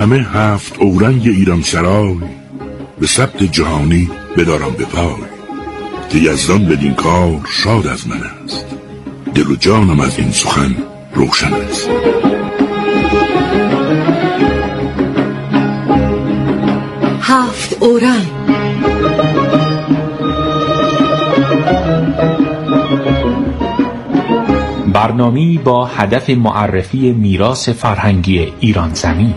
همه 7 اورنگ ایران سرای، به ثبت جهانی بدارم به پای. که یزدان بدین کار شاد از من است، دل و جانم از این سخن روشن است. هفت اورنگ. برنامه‌ای با هدف معرفی میراث فرهنگی ایران زمین.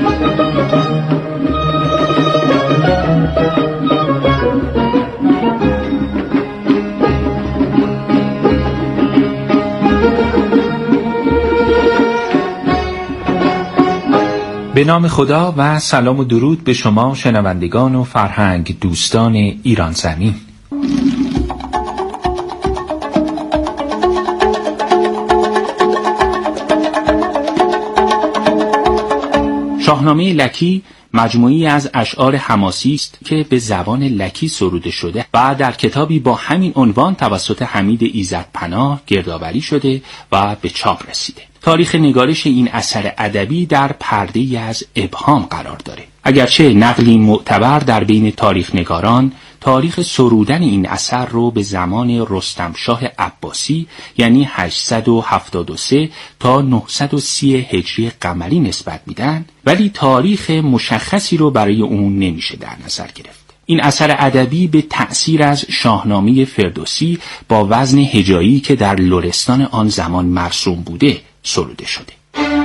به نام خدا و سلام و درود به شما شنوندگان و فرهنگ دوستان ایران زمین. شاهنامه لکی مجموعی از اشعار حماسی است که به زبان لکی سروده شده و در کتابی با همین عنوان توسط حمید ایزدپناه گردآوری شده و به چاپ رسیده. تاریخ نگارش این اثر ادبی در پرده‌ای از ابهام قرار داره. اگرچه نقلی معتبر در بین تاریخ نگاران تاریخ سرودن این اثر رو به زمان رستم شاه عباسی یعنی 873 تا 930 هجری قمری نسبت میدن، ولی تاریخ مشخصی رو برای اون نمیشه در نظر گرفت. این اثر ادبی به تأثیر از شاهنامه فردوسی با وزن هجایی که در لرستان آن زمان مرسوم بوده سروده شده.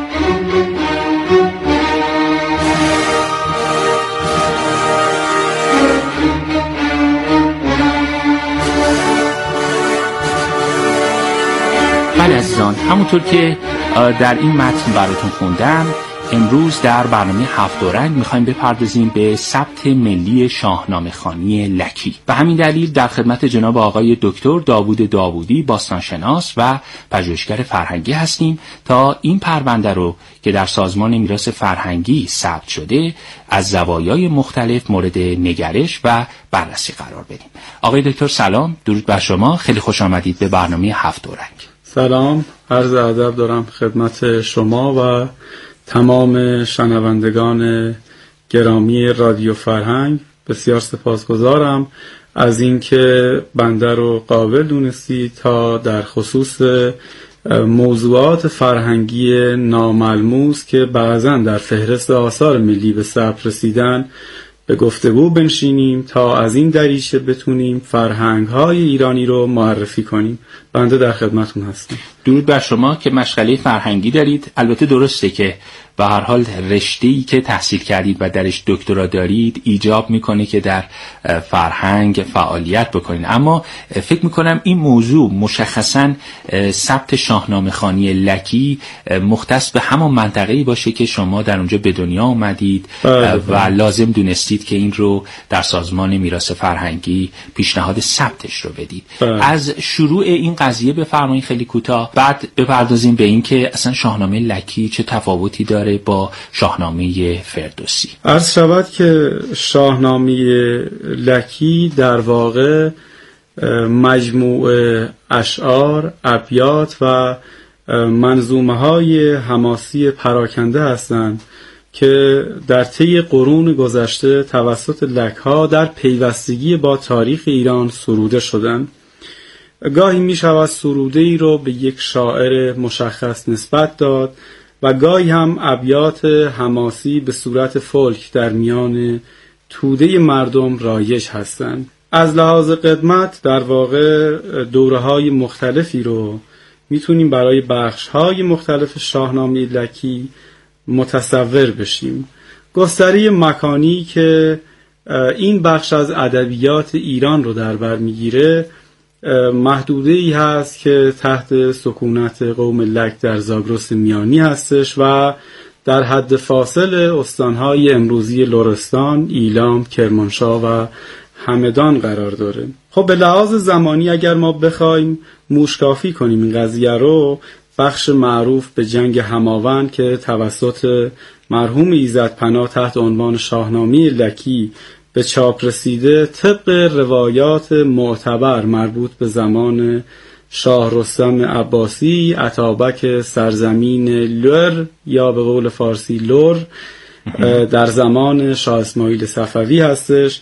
بله عزیزان، همونطور که در این متن براتون خوندم، امروز در برنامه هفت اورنگ میخوایم بپردازیم به ثبت ملی شاهنامه خوانی لکی. به همین دلیل در خدمت جناب آقای دکتر داوود داوودی باستانشناس و پژوهشگر فرهنگی هستیم تا این پرونده رو که در سازمان میراث فرهنگی ثبت شده از زوایای مختلف مورد نگرش و بررسی قرار بدیم. آقای دکتر سلام، درود بر شما، خیلی خوش آمدید به برنامه هفت اورنگ. سلام، عرض ادب دارم خدمت شما و تمام شنوندگان گرامی رادیو فرهنگ. بسیار سپاسگزارم از اینکه بنده رو قابل دونستید تا در خصوص موضوعات فرهنگی ناملموس که بعضاً در فهرست آثار ملی به ثبت رسیدن به گفتگو بنشینیم تا از این دریچه بتونیم فرهنگ‌های ایرانی رو معرفی کنیم. بنده در خدمتتون هستم. درود بر شما که مشغله فرهنگی دارید. البته درسته که به هر حال رشته‌ای که تحصیل کردید و درش دکترا دارید ایجاب میکنه که در فرهنگ فعالیت بکنید، اما فکر میکنم این موضوع مشخصاً ثبت شاهنامه خوانی لکی مختص به همان منطقه‌ای باشه که شما در اونجا به دنیا اومدید و لازم دونستید که این رو در سازمان میراث فرهنگی پیشنهاد ثبتش رو بدید. از شروع این قضیه بفرمایید خیلی کوتاه، بعد بپردازیم به این که اصلا شاهنامه لکی چه تفاوتی داره با شاهنامه فردوسی. عرض شود که شاهنامه لکی در واقع مجموع اشعار، ابیات و منظومه‌های حماسی پراکنده هستند که در طی قرون گذشته توسط لک‌ها در پیوستگی با تاریخ ایران سروده شدند. گاهی می شود سروده ای رو به یک شاعر مشخص نسبت داد و گاهی هم ابیات حماسی به صورت فولک در میان توده مردم رایج هستند. از لحاظ قدمت در واقع دوره‌های مختلفی رو میتونیم برای بخش‌های مختلف شاهنامه لکی متصور بشیم. گستره مکانی که این بخش از ادبیات ایران رو در بر میگیره محدوده‌ای هست که تحت سکونت قوم لک در زاگرس میانی هستش و در حد فاصل استانهای امروزی لرستان، ایلام، کرمانشاه و همدان قرار داره. خب به لحاظ زمانی اگر ما بخوایم موشکافی کنیم این قضیه رو، بخش معروف به جنگ هماون که توسط مرحوم ایزدپناه تحت عنوان شاهنامه لکی به چاپ رسیده، طبق روایات معتبر مربوط به زمان شاه رستم عباسی، اتابک سرزمین لر یا به قول فارسی لر، در زمان شاه اسماعیل صفوی هستش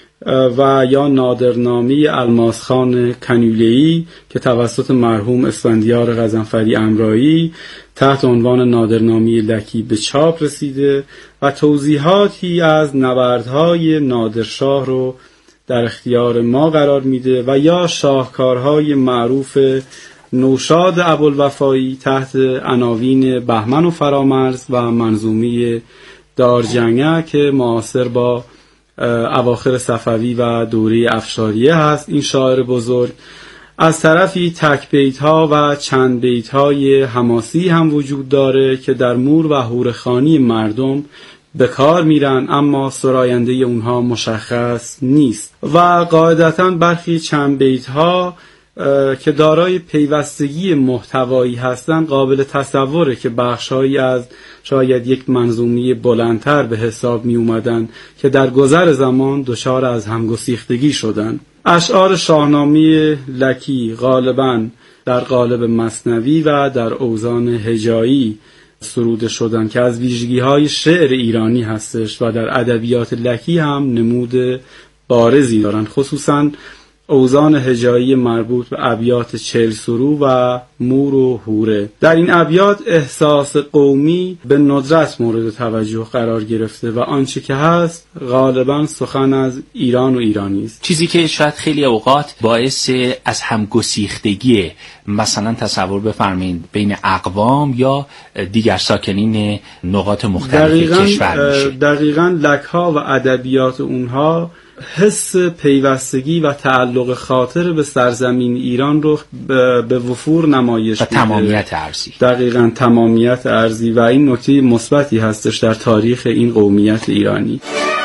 و یا نادرنامه الماسخان کنیوله‌ای که توسط مرحوم اسفندیار غضنفری امرایی تحت عنوان نادرنامه لکی به چاپ رسیده و توضیحاتی از نبردهای نادرشاه رو در اختیار ما قرار میده و یا شاهکارهای معروف نوشاد ابوالوفایی تحت عناوین بهمن و فرامرز و منظومه دارجنگه که معاصر با اواخر صفوی و دوره افشاریه هست. این شاعر بزرگ از طرفی تک بیت‌ها و چند بیت‌های حماسی هم وجود داره که در مور و هورخوانی مردم به کار میرن، اما سراینده اونها مشخص نیست و قاعدتاً برخی چند بیت‌ها که دارای پیوستگی محتوایی هستند قابل تصوره که بخش‌هایی از شاید یک منظومه بلندتر به حساب می اومدن که در گذر زمان دچار از همگسیختگی شدند. اشعار شاهنامه لکی غالباً در قالب مثنوی و در اوزان هجایی سروده شدن که از ویژگی‌های شعر ایرانی هستش و در ادبیات لکی هم نمود بارزی دارن، خصوصاً اوزان هجایی مربوط به ابیات 40 سرو و مور و هوره. در این ابیات احساس قومی به ندرت مورد توجه قرار گرفته و آنچه که هست غالباً سخن از ایران و ایرانی است، چیزی که شاید خیلی اوقات باعث از هم گسیختگی مثلا تصور بفرمایید بین اقوام یا دیگر ساکنین نقاط مختلف کشور میشه. دقیقاً لک‌ها و ادبیات اونها حس پیوستگی و تعلق خاطر به سرزمین ایران رو به وفور نمایش میده. تمامیت ارضی. دقیقاً تمامیت ارضی و این نکته مثبتی هستش در تاریخ این قومیت ایرانی.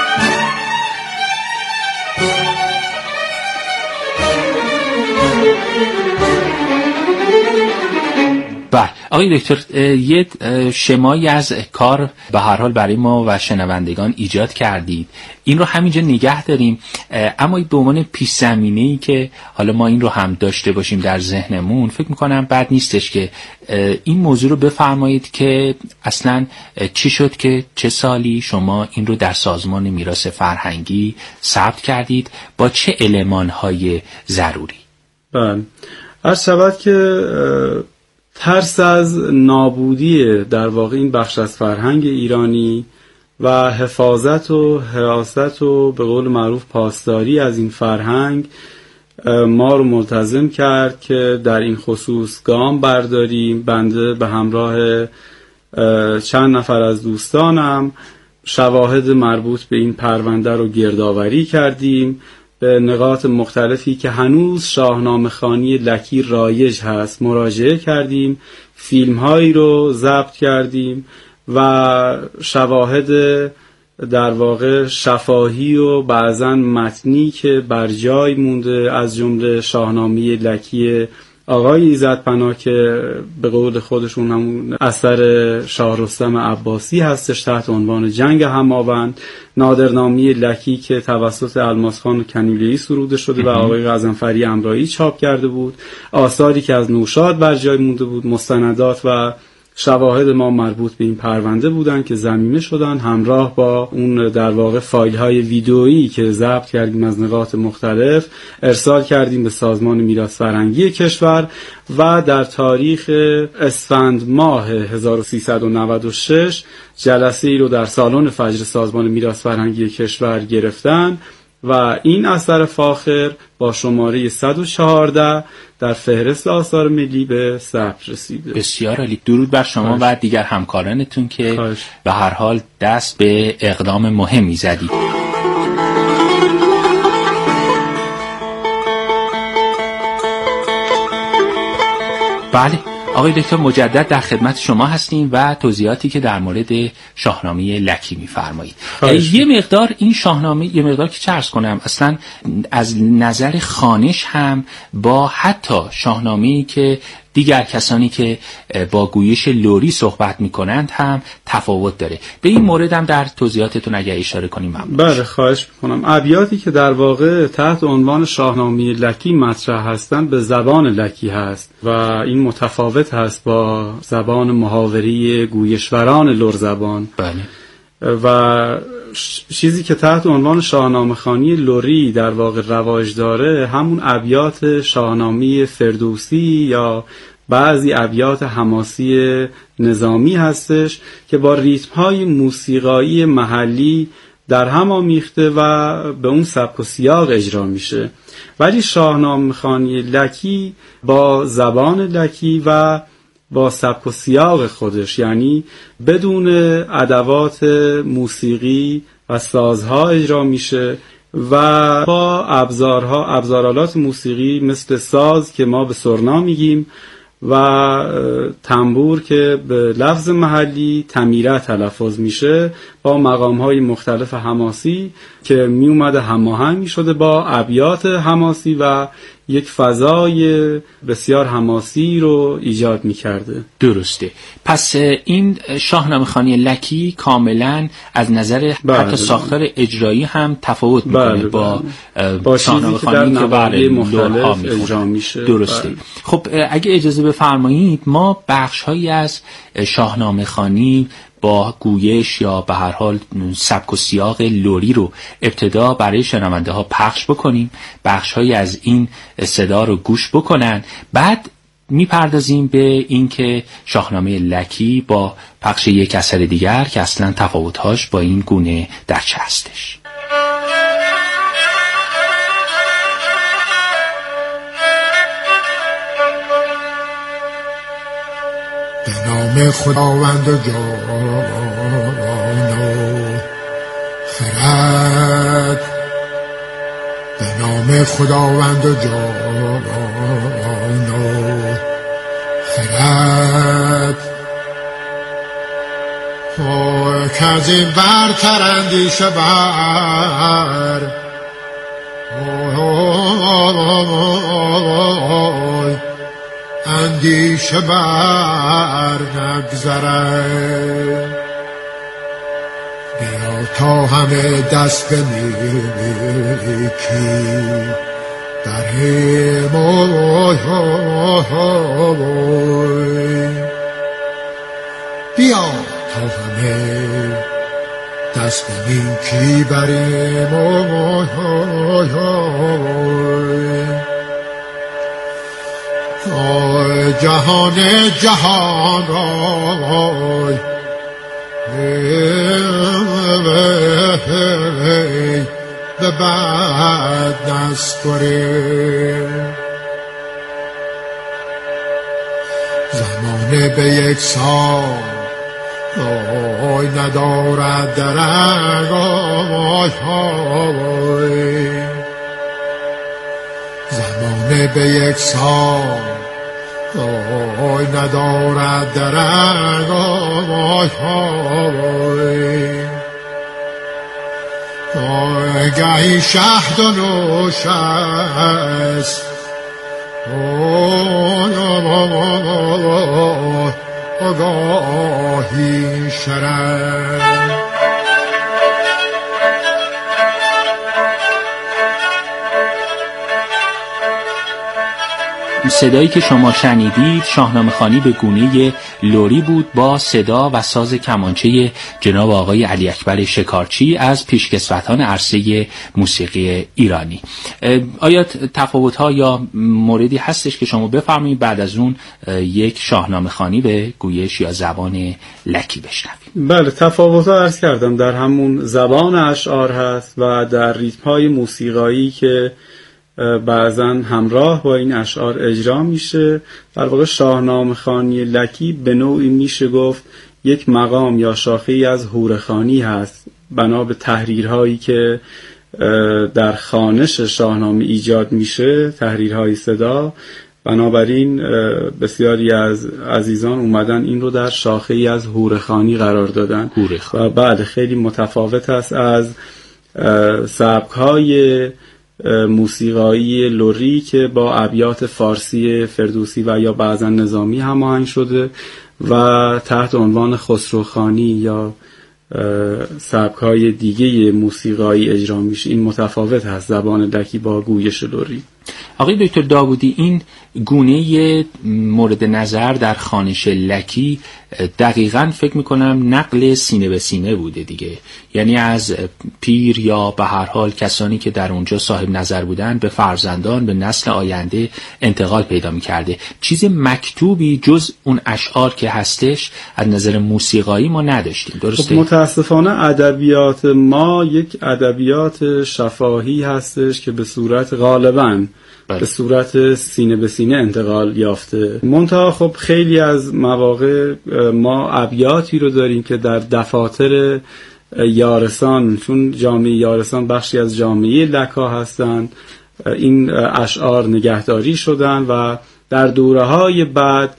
بله آقای دکتر، یه شمایی از کار به هر حال برای ما و شنوندگان ایجاد کردید، این رو همینجا نگه داریم، اما به عنوان پیش زمینه‌ای که حالا ما این رو هم داشته باشیم در ذهنمون، فکر میکنم بد نیستش که این موضوع رو بفرمایید که اصلا چی شد که چه سالی شما این رو در سازمان میراث فرهنگی ثبت کردید، با چه المان‌های ضروری؟ بله، عرض شود که ترس از نابودی در واقع این بخش از فرهنگ ایرانی و حفاظت و حراست و به قول معروف پاسداری از این فرهنگ ما رو ملتزم کرد که در این خصوص گام برداریم. بنده به همراه چند نفر از دوستانم شواهد مربوط به این پرونده رو گردآوری کردیم، به نقاط مختلفی که هنوز شاهنامه خوانی لکی رایج هست مراجعه کردیم، فیلم هایی رو ضبط کردیم و شواهد در واقع شفاهی و بعضن متنی که بر جای مونده از جمله شاهنامه لکی آقای ایزدپناه که به قول خودشون همون اثر شاه رستم عباسی هستش تحت عنوان جنگ هماوند، نادرنامه لکی که توسط الماسخان کنیوله‌ای سروده شده و آقای غضنفری امرایی چاپ کرده بود، آثاری که از نوشاد بر جای مونده بود، مستندات و شواهد ما مربوط به این پرونده بودن که ضمیمه شدن همراه با اون در واقع فایل های ویدئویی که ضبط کردیم از نقاط مختلف ارسال کردیم به سازمان میراث فرهنگی کشور و در تاریخ اسفند ماه 1396 جلسه ای رو در سالن فجر سازمان میراث فرهنگی کشور گرفتن و این اثر فاخر با شماره 114 در فهرست آثار ملی به ثبت رسیده. بسیار عالی. درود بر شما و دیگر همکارانتون که به هر حال دست به اقدام مهمی زدید. بله آقای دکتر، مجدد در خدمت شما هستیم و توضیحاتی که در مورد شاهنامه لکی می‌فرمایید. یه مقدار این شاهنامه، یه مقدار که چه عرض کنم، اصلا از نظر خوانش هم با حتی شاهنامه‌ای که دیگر کسانی که با گویش لری صحبت میکنند هم تفاوت داره. به این مورد هم در توضیحاتتون اگر اشاره کنیم ممنون. بله خواهش میکنم. ابیاتی که در واقع تحت عنوان شاهنامه لکی مطرح هستند به زبان لکی هست و این متفاوت هست با زبان محاوری گویشوران لر زبان. بله. و چیزی که تحت عنوان شاهنامه‌خوانی لری در واقع رواج داره همون ابیات شاهنامه فردوسی یا بعضی ابیات حماسی نظامی هستش که با ریتم‌های موسیقایی محلی در هم آمیخته و به اون سبک و سیاق اجرا میشه. ولی شاهنامه‌خوانی لکی با زبان لکی و با سبک و سیاق خودش، یعنی بدون ادوات موسیقی و سازها اجرا میشه و با ابزارآلات موسیقی مثل ساز که ما به سرنا میگیم و تنبور که به لفظ محلی تمیره تلفظ میشه، با مقام‌های مختلف حماسی که می اومده هماهنگ میشده با ابیات حماسی و یک فضای بسیار حماسی رو ایجاد میکرده. درسته. پس این شاهنامه‌خوانی لکی کاملا از نظر حتی ساختار اجرایی هم تفاوت میکنه با شاهنامه‌خوانی که برای مختلف اجرا میشه. درسته. خب اگه اجازه بفرمایید ما بخش‌هایی از شاهنامه‌خوانی با گویش یا به هر حال سبک و سیاق لری رو ابتدا برای شنونده ها پخش بکنیم، بخش‌هایی از این صدا رو گوش بکنن، بعد میپردازیم به اینکه شاهنامه لکی با پخش یک اثر دیگر که اصلا تفاوت‌هاش با این گونه در چه هستش. به نام خداوند جان و خرد، به نام خداوند جان و خرد، که از این برتر اندیشه بر اندیشه بر نگذره، بیا تا همه دست به نیکی بریم بیا تا همه دست به نیکی بریم جهان جهان رای به بد نسپره، زمانه به یک سال ندارد درنگ زمانه به یک سال ندارد درنگ گهی شهد و نوش است گاهی شرم. صدایی که شما شنیدید شاهنامه‌خوانی به گونه لری بود با صدا و ساز کمانچه جناب آقای علی اکبر شکارچی از پیشکسوتان عرصه موسیقی ایرانی. آیا تفاوت‌ها یا موردی هستش که شما بفرمایید بعد از اون یک شاهنامه‌خوانی به گویش یا زبان لکی بشنویم؟ بله، تفاوت‌ها عرض کردم در همون زبان اشعار هست و در ریتم‌های موسیقایی که بعضا همراه با این اشعار اجرا میشه. در واقع شاهنامه‌خوانی لکی به نوعی میشه گفت یک مقام یا شاخه‌ای از هورخوانی هست بنا به تحریرهایی که در خوانش شاهنامه ایجاد میشه، تحریرهای صدا. بنابراین بسیاری از عزیزان اومدن این رو در شاخه‌ای از هورخوانی قرار دادن و بعد خیلی متفاوت است از سبک‌های موسیقایی لری که با ابیات فارسی فردوسی و یا بعضا نظامی هماهنگ شده و تحت عنوان خسروخوانی یا سبک‌های دیگه موسیقایی اجرا میشه. این متفاوت هست زبان لکی با گویش لری. آقای دکتر داوودی، این گونه مورد نظر در خوانش لکی دقیقاً فکر میکنم نقل سینه به سینه بوده دیگه، یعنی از پیر یا به هر حال کسانی که در اونجا صاحب نظر بودن به فرزندان، به نسل آینده انتقال پیدا میکرده. چیز مکتوبی جز اون اشعار که هستش از نظر موسیقایی ما نداشتیم، درسته؟ متاسفانه ادبیات ما یک ادبیات شفاهی هستش که به صورت غالباً به صورت سینه به سینه انتقال یافته. منتها خب خیلی از مواقع ما ابیاتی رو داریم که در دفاتر یارسان، چون جامعه یارسان بخشی از جامعه لکا هستن، این اشعار نگهداری شدن و در دوره‌های بعد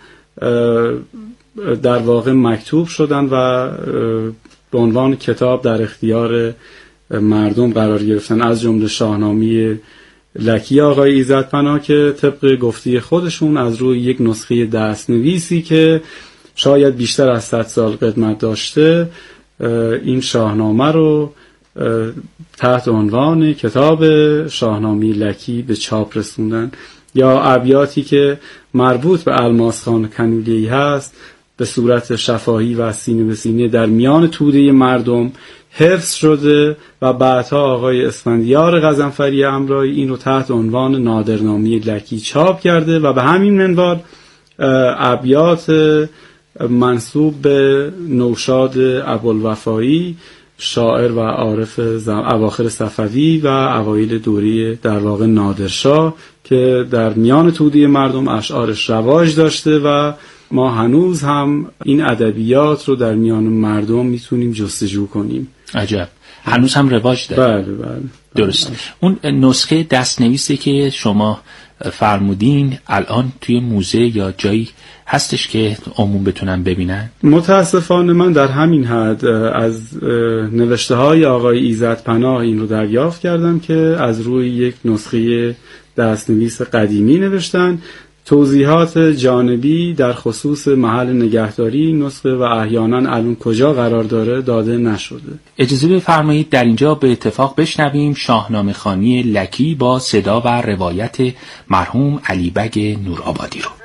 در واقع مکتوب شدن و به عنوان کتاب در اختیار مردم قرار گرفتن، از جمله شاهنامه لکی آقای ایزدپناه که طبق گفته خودشون از روی یک نسخه دستنویسی که شاید بیشتر از 100 سال قدمت داشته این شاهنامه رو تحت عنوان کتاب شاهنامه لکی به چاپ رسوندن. یا ابیاتی که مربوط به الماس خان کنولیه‌ای هست به صورت شفاهی و سینه به سینه در میان توده مردم حفظ شده و بعدها آقای اسفندیار غضنفری امرایی این رو تحت عنوان نادرنامه لکی چاپ کرده و به همین منوال ابیات منسوب به نوشاد ابوالوفایی، شاعر و عارف اواخر صفوی و اوایل دوره در واقع نادرشاه، که در میان توده مردم اشعارش رواج داشته و ما هنوز هم این ادبیات رو در میان مردم میتونیم جستجو کنیم. عجب، هنوز هم رواج داره. بله بله درست. اون نسخه دستنویسی که شما فرمودین الان توی موزه یا جایی هستش که عموم بتونن ببینن؟ متاسفانه من در همین حد از نوشته های آقای ایزدپناه این رو دریافت کردم که از روی یک نسخه دستنویس قدیمی نوشتن. توضیحات جانبی در خصوص محل نگهداری نسخه و احیانا الان کجا قرار داره داده نشده. اجازه بفرمایید در اینجا به اتفاق بشنویم شاهنامه خوانی لکی با صدا و روایت مرحوم علی بگ نورآبادی رو.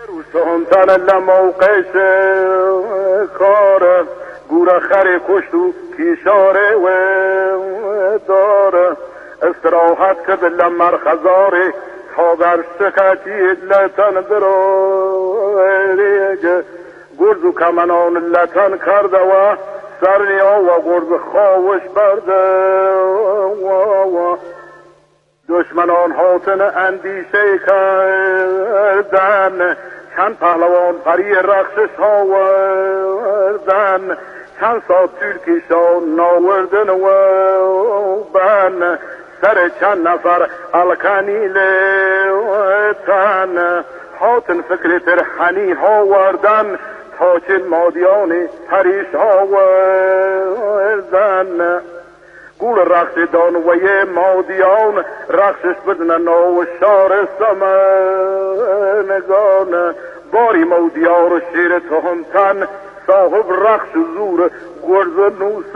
استراحت که لمر خزاره تا بر شکتی لطن دراریگ گرز و کمنان لطن کرده و سرنیا و گرز خواهش برده و دشمنان حاطن اندیشه کردن چند پهلوان پری رخشش آوردن چند ساعت ترکیشان ناوردن و بن سر چند نفر الکانی لیتن حاطن فکر ترحنی ها وردن تا چه مادیان پریش ها وردن گول رخش دانوی مادیان رخشش بدن نو شار سمنگان باری مودیار شیر تهمتن صاحب رخش زور گرز نوس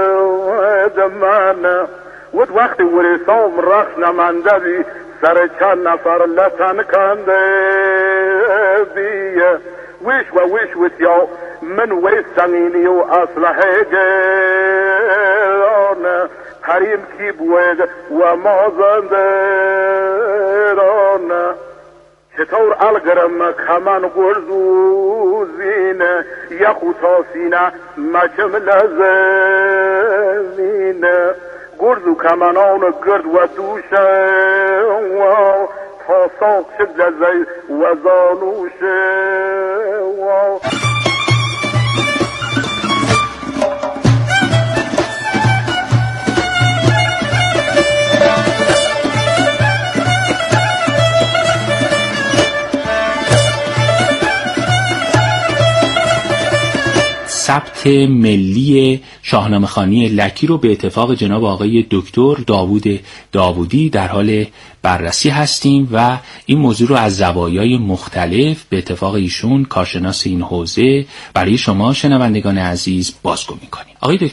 دمن ود وقتی ورسام رخش نمنده بی سر چند نفر لطن کنده بی ویش و ویش ویتیا من ویس سمینی و اصلحه گران حریم کی بود و مازنده ران چطور الگرم کمن گرزو زینه یخو تا سینه مچم لزمینه گرزو کمنان گرد و دوشه و تا ساق شد لزی و زانوشه و ثبت ملی شاهنامه خوانی لکی رو به اتفاق جناب آقای دکتر داوود داوودی در حال بررسی هستیم و این موضوع رو از زوایای مختلف به اتفاق ایشون کارشناس این حوزه برای شما شنوندگان عزیز بازگو می‌کنیم. آقای دکتر،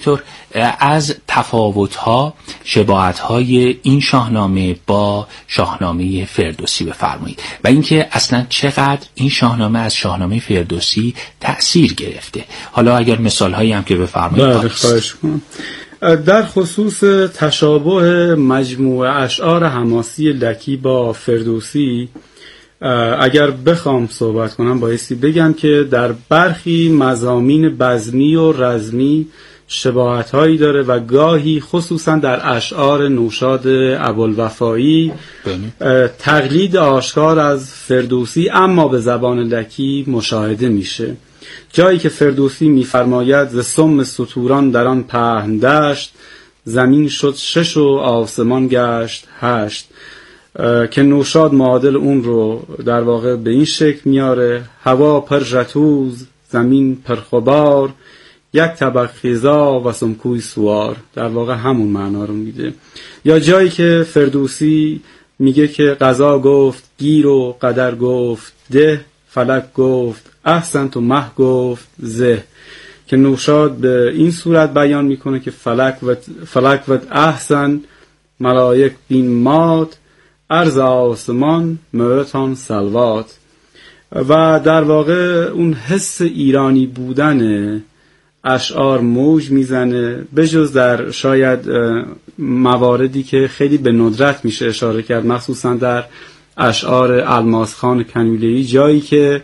از تفاوت‌ها، شباهت‌های این شاهنامه با شاهنامه فردوسی بفرمایید و اینکه اصلا چقدر این شاهنامه از شاهنامه فردوسی تأثیر گرفته. حالا اگر مثال‌هایی هم که بفرمایید. بله، خواهش کنم. در خصوص تشابه مجموعه اشعار حماسی لکی با فردوسی اگر بخوام صحبت کنم بایستی بگم که در برخی مضامین بزمی و رزمی شباهت‌هایی داره و گاهی خصوصا در اشعار نوشاد ابوالوفایی تقلید آشکار از فردوسی اما به زبان لکی مشاهده میشه. جایی که فردوسی می‌فرماید ز سم ستوران در آن پهن دشت، زمین شد 6 و آسمان گشت 8، که نوشاد معادل اون رو در واقع به این شکل میاره: هوا پر ژتوز، زمین پر غبار، یک طبق خیزا و سمکوی سوار. در واقع همون معنا رو میده. یا جایی که فردوسی میگه که قضا گفت گیر و قدر گفت ده، فلک گفت احسن تو مه گفت زه، که نوشاد به این صورت بیان میکنه که فلک و احسن ملائک بین مات، عرض آسمان موتان سلوات. و در واقع اون حس ایرانی بودن اشعار موج میزنه، بجز در شاید مواردی که خیلی به ندرت میشه اشاره کرد، مخصوصا در اشعار الماس خان کنیوله‌ای، جایی که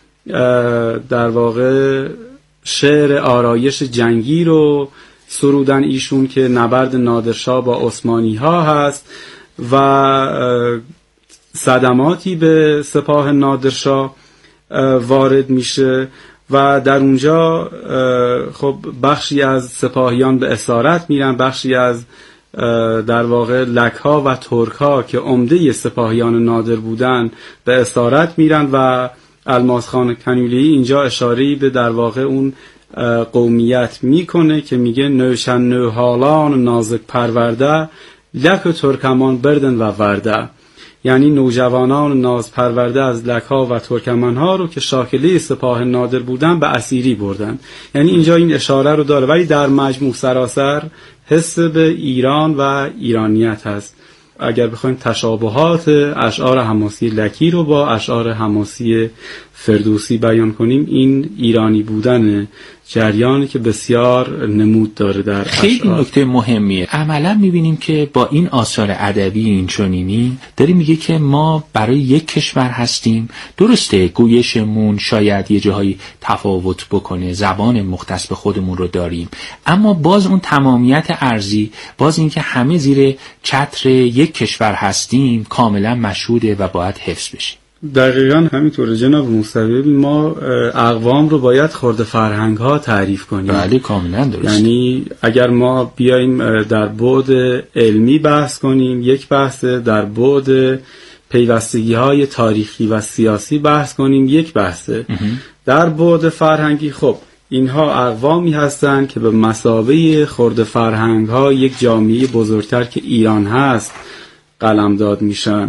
در واقع شعر آرایش جنگی رو سرودن ایشون که نبرد نادرشاه با عثمانی ها هست و صدماتی به سپاه نادرشاه وارد میشه و در اونجا خب بخشی از سپاهیان به اسارت میرن، بخشی از در واقع لک‌ها و ترک‌ها که عمده سپاهیان نادر بودن به اسارت میرن و الماس خان کنیوله‌ای اینجا اشاره‌ای به در واقع اون قومیت میکنه که میگه نوشن نوحالان نازک پرورده، لک و ترکمان بردن و ورده، یعنی نوجوانان ناز پرورده از لک‌ها و ترکمن‌ها رو که شاکله سپاه نادر بودن به اسیری بردن. یعنی اینجا این اشاره رو داره، ولی در مجموع سراسر حس به ایران و ایرانیت هست. اگر بخوایم تشابهات اشعار حماسی لکی رو با اشعار حماسی فردوسی بیان کنیم، این ایرانی بودن جریانی که بسیار نمود داره در اشعار. خیلی نکته مهمیه. عملا میبینیم که با این آثار ادبی اینچنینی داره میگه که ما برای یک کشور هستیم. درسته گویشمون شاید یه جاهایی تفاوت بکنه، زبان مختص به خودمون رو داریم، اما باز اون تمامیت ارضی، باز این که همه زیر چتر یک کشور هستیم کاملا مشهوده و باید حفظ بشه. دقیقاً همینطوره جناب موسوی. ما اقوام رو باید خرد فرهنگ ها تعریف کنیم. بله کاملا درست. یعنی اگر ما بیایم در بعد علمی بحث کنیم یک بحث، در بعد پیوستگی های تاریخی و سیاسی بحث کنیم یک بحثه، در بعد فرهنگی خب اینها اقوامی هستند که به مثابه خرد فرهنگ ها یک جامعه بزرگتر که ایران هست قلمداد میشن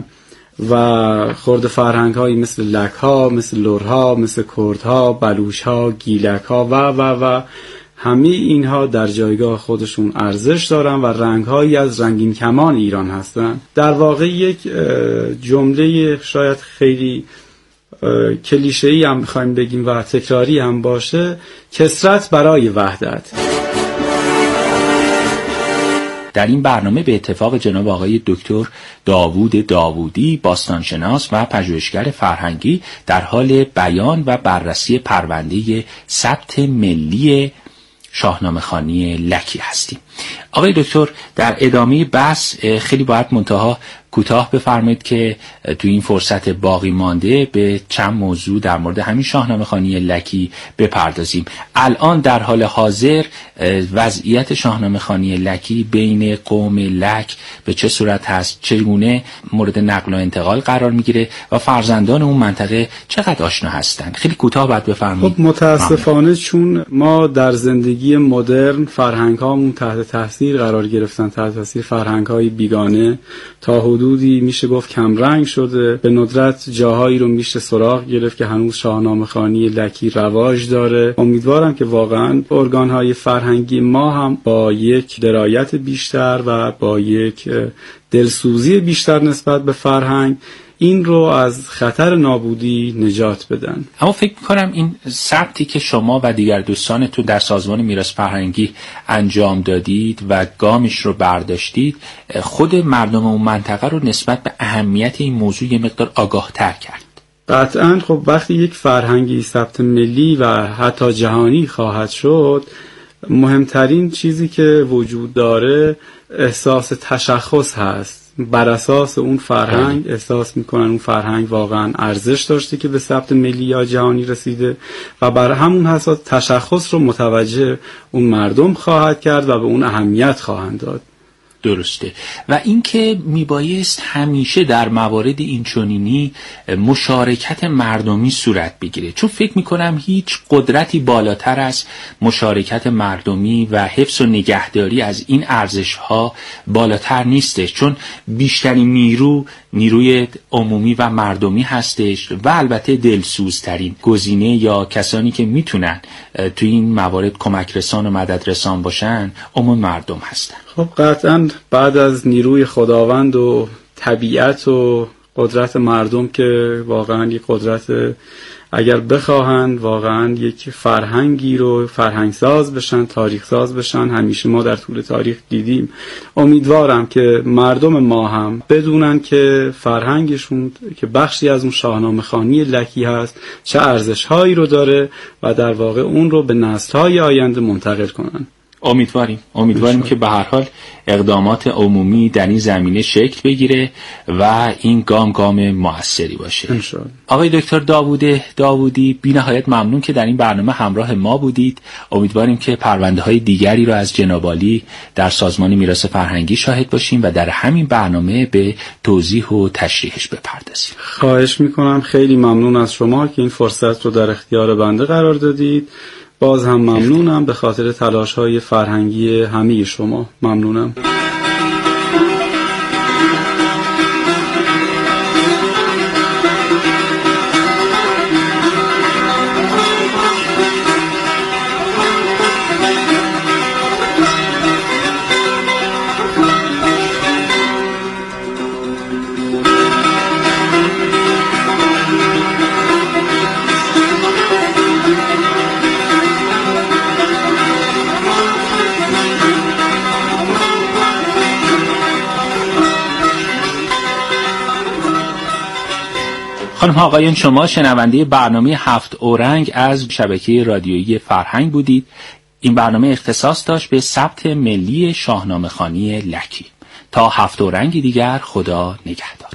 و خرد فرهنگ هایی مثل لک ها، مثل لرها، مثل کرد ها، بلوچ ها، گیلک ها و همه اینها در جایگاه خودشون ارزش دارن و رنگ هایی از رنگین کمان ایران هستن. در واقع یک جمله شاید خیلی کلیشه‌ای هم بخوایم بگیم و تکراری هم باشه، کثرت برای وحدت. در این برنامه به اتفاق جناب آقای دکتر داوود داوودی، باستانشناس و پژوهشگر فرهنگی، در حال بیان و بررسی پرونده ثبت ملی شاهنامه خوانی لکی هستیم. آقای دکتر در ادامه بحث خیلی باید منتها کوتاه بفرمایید که تو این فرصت باقی مانده به چند موضوع در مورد همین شاهنامه خوانی لکی بپردازیم. الان در حال حاضر وضعیت شاهنامه خوانی لکی بین قوم لک به چه صورت هست، چگونه مورد نقل و انتقال قرار میگیره و فرزندان اون منطقه چقدر آشنا هستن؟ خیلی کوتاه باید بفرمایید. خب متاسفانه چون ما در زندگی مدرن فرهنگ هامون تحت تاثیر قرار گرفتن، تحت تاثیر فرهنگ‌های بیگانه، تا حدودی میشه گفت کم رنگ شده. به ندرت جاهایی رو میشه سراغ گرفت که هنوز شاهنامه‌خوانی لکی رواج داره. امیدوارم که واقعاً ارگان‌های فرهنگی ما هم با یک درایت بیشتر و با یک دلسوزی بیشتر نسبت به فرهنگ این رو از خطر نابودی نجات بدن. اما فکر می‌کنم این ثبتی که شما و دیگر دوستانتون در سازمان میراث فرهنگی انجام دادید و گامش رو برداشتید، خود مردم اون منطقه رو نسبت به اهمیت این موضوع یه مقدار آگاه‌تر کرد. قطعاً خب وقتی یک فرهنگی ثبت ملی و حتی جهانی خواهد شد، مهمترین چیزی که وجود داره احساس تشخص هست. بر اساس اون فرهنگ احساس میکنن اون فرهنگ واقعا ارزش داشته که به ثبت ملی یا جهانی رسیده و بر همون اساس تشخص رو متوجه اون مردم خواهد کرد و به اون اهمیت خواهند داد. درسته. و اینکه میبایست همیشه در موارد اینچنینی مشارکت مردمی صورت بگیره، چون فکر میکنم هیچ قدرتی بالاتر از مشارکت مردمی و حفظ و نگهداری از این ارزش‌ها بالاتر نیستش، چون بیشترین نیروی عمومی و مردمی هستش و البته دلسوزترین گزینه یا کسانی که میتونن تو این موارد کمک رسان و مدد رسان باشن عموم مردم هستن. خب قطعاً بعد از نیروی خداوند و طبیعت و قدرت مردم که واقعاً یک قدرت، اگر بخواهند واقعاً یک فرهنگی رو فرهنگساز بشن، تاریخساز بشن، همیشه ما در طول تاریخ دیدیم. امیدوارم که مردم ما هم بدونن که فرهنگشون که بخشی از اون شاهنامه‌خوانی لکی هست چه ارزش‌هایی رو داره و در واقع اون رو به نسل‌های آینده منتقل کنن. امیدواریم که به هر حال اقدامات عمومی در این زمینه شکل بگیره و این گام موثری باشه. انشاءالله. آقای دکتر داوودی بی نهایت ممنون که در این برنامه همراه ما بودید. امیدواریم که پرونده‌های دیگری رو از جناب عالی در سازمان میراث فرهنگی شاهد باشیم و در همین برنامه به توضیح و تشریحش بپردازیم. خواهش میکنم. خیلی ممنون از شما که این فرصت رو در اختیار بنده قرار دادید. باز هم ممنونم به خاطر تلاش‌های فرهنگی همه شما. ممنونم. خانم ها آقایان، شما شنونده برنامه 7 اورنگ از شبکه رادیویی فرهنگ بودید. این برنامه اختصاص داشت به ثبت ملی شاهنامه‌خوانی لکی. تا 7 اورنگی دیگر، خدا نگهدار.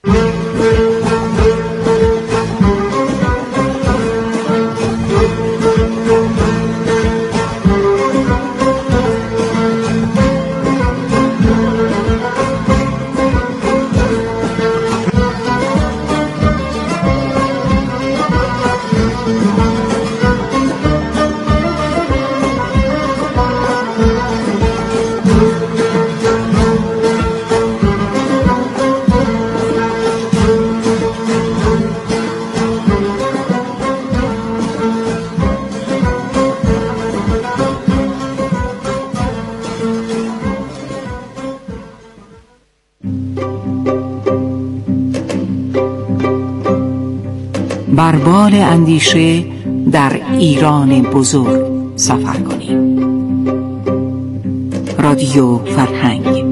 بر بال اندیشه در ایران بزرگ سفر کنیم. رادیو فرهنگ.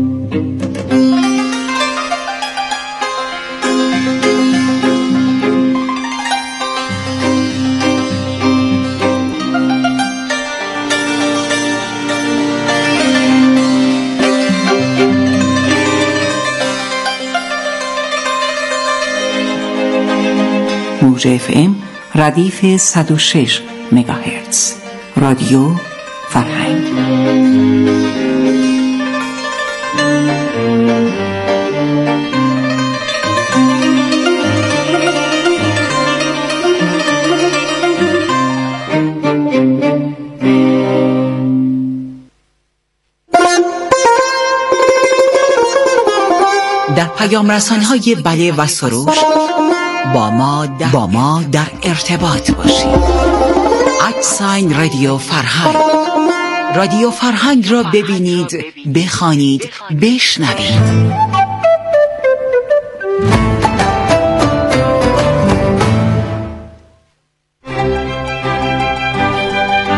موج FM ردیف 106 مگاهرتز. رادیو فرهنگ. پیام رسان‌های بله و سروش با ما در ارتباط باشید. @رادیو فرهنگ. رادیو فرهنگ را ببینید، بخوانید، بشنوید.